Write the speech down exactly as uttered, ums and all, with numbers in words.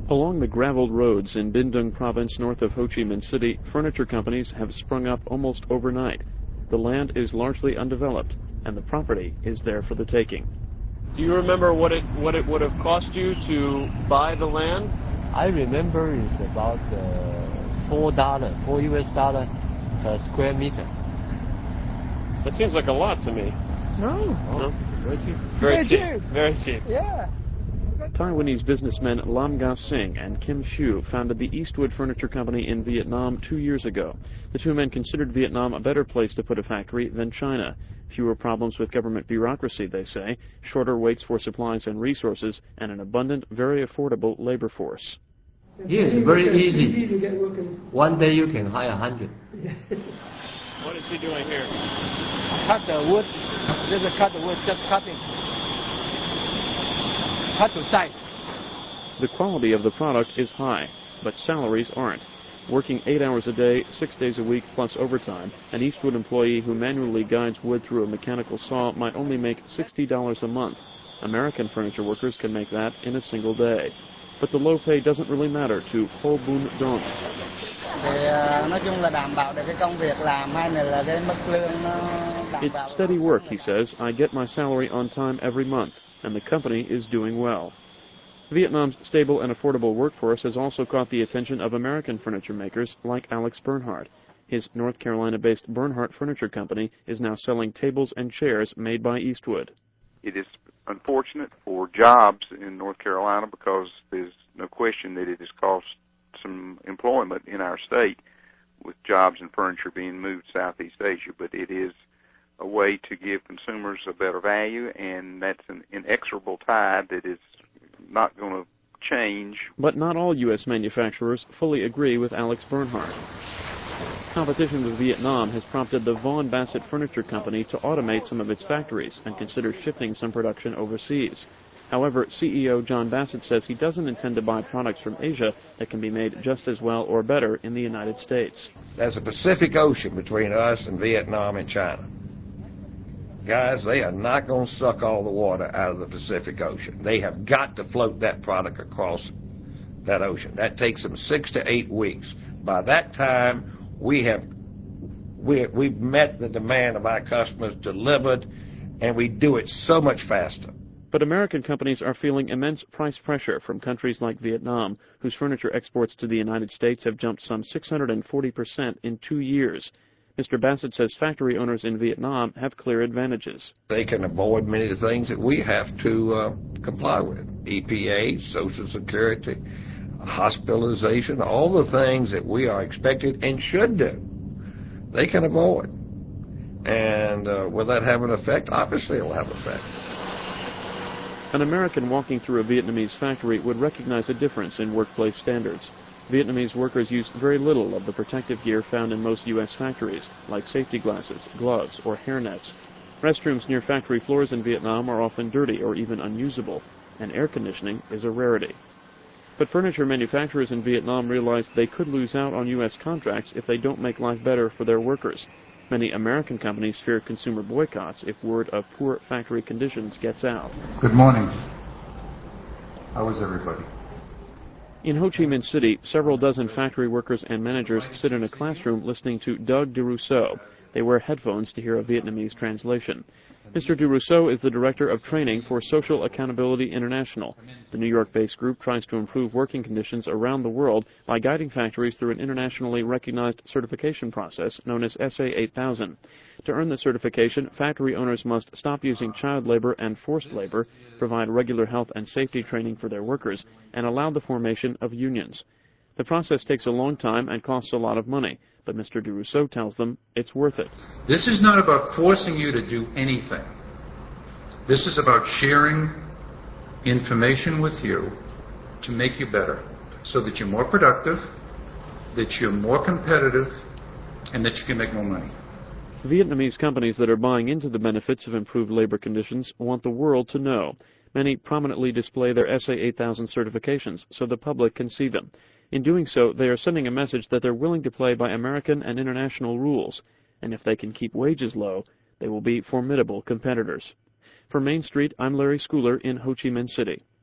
Along the graveled roads in Binh Duong province north of Ho Chi Minh City, furniture companies have sprung up almost overnight. The land is largely undeveloped, and the property is there for the taking. Do you remember what it what it would have cost you to buy the land? I remember it's about uh, four dollar, four U S dollar per square meter. That seems like a lot to me. No, no? Very cheap. Very, very cheap. cheap. Very cheap. Yeah. Taiwanese businessmen Lam Ga Sing and Kim Hsu founded the Eastwood Furniture Company in Vietnam two years ago. The two men considered Vietnam a better place to put a factory than China. Fewer problems with government bureaucracy, they say, shorter waits for supplies and resources, and an abundant, very affordable labor force. Here is very easy. One day you can hire a hundred. What is he doing here? Cut the wood. Just cut the wood, just cutting. Cut to size. The quality of the product is high, but salaries aren't. Working eight hours a day, six days a week, plus overtime, an Eastwood employee who manually guides wood through a mechanical saw might only make sixty dollars a month. American furniture workers can make that in a single day. But the low pay doesn't really matter to Ho Bun Dong. It's steady work, he says. I get my salary on time every month, and the company is doing well. Vietnam's stable and affordable workforce has also caught the attention of American furniture makers like Alex Bernhardt. His North Carolina-based Bernhardt Furniture Company is now selling tables and chairs made by Eastwood. It is unfortunate for jobs in North Carolina because there's no question that it has cost some employment in our state with jobs and furniture being moved to Southeast Asia, but it is a way to give consumers a better value, and that's an inexorable tide that is not going to change. But not all U S manufacturers fully agree with Alex Bernhardt. Competition with Vietnam has prompted the Vaughan Bassett Furniture Company to automate some of its factories and consider shifting some production overseas. However, C E O John Bassett says he doesn't intend to buy products from Asia that can be made just as well or better in the United States. There's a Pacific Ocean between us and Vietnam and China. Guys, they are not going to suck all the water out of the Pacific Ocean. They have got to float that product across that ocean. That takes them six to eight weeks. By that time, we have we, we've met the demand of our customers, delivered, and we do it so much faster. But American companies are feeling immense price pressure from countries like Vietnam, whose furniture exports to the United States have jumped some six hundred forty percent in two years. Mister Bassett says factory owners in Vietnam have clear advantages. They can avoid many of the things that we have to uh, comply with. E P A, Social Security, hospitalization, all the things that we are expected and should do, they can avoid. And uh, will that have an effect? Obviously it will have an effect. An American walking through a Vietnamese factory would recognize a difference in workplace standards. Vietnamese workers use very little of the protective gear found in most U S factories, like safety glasses, gloves, or hairnets. Restrooms near factory floors in Vietnam are often dirty or even unusable, and air conditioning is a rarity. But furniture manufacturers in Vietnam realize they could lose out on U S contracts if they don't make life better for their workers. Many American companies fear consumer boycotts if word of poor factory conditions gets out. Good morning. How is everybody? In Ho Chi Minh City, several dozen factory workers and managers sit in a classroom listening to Doug DeRousseau. They wear headphones to hear a Vietnamese translation. Mister DeRousseau is the Director of Training for Social Accountability International. The New York-based group tries to improve working conditions around the world by guiding factories through an internationally recognized certification process known as S A eight thousand. To earn the certification, factory owners must stop using child labor and forced labor, provide regular health and safety training for their workers, and allow the formation of unions. The process takes a long time and costs a lot of money, but Mister DeRousseau tells them it's worth it. This is not about forcing you to do anything. This is about sharing information with you to make you better, so that you're more productive, that you're more competitive, and that you can make more money. Vietnamese companies that are buying into the benefits of improved labor conditions want the world to know. Many prominently display their S A eight thousand certifications so the public can see them. In doing so, they are sending a message that they're willing to play by American and international rules, and if they can keep wages low, they will be formidable competitors. For Main Street, I'm Larry Schooler in Ho Chi Minh City.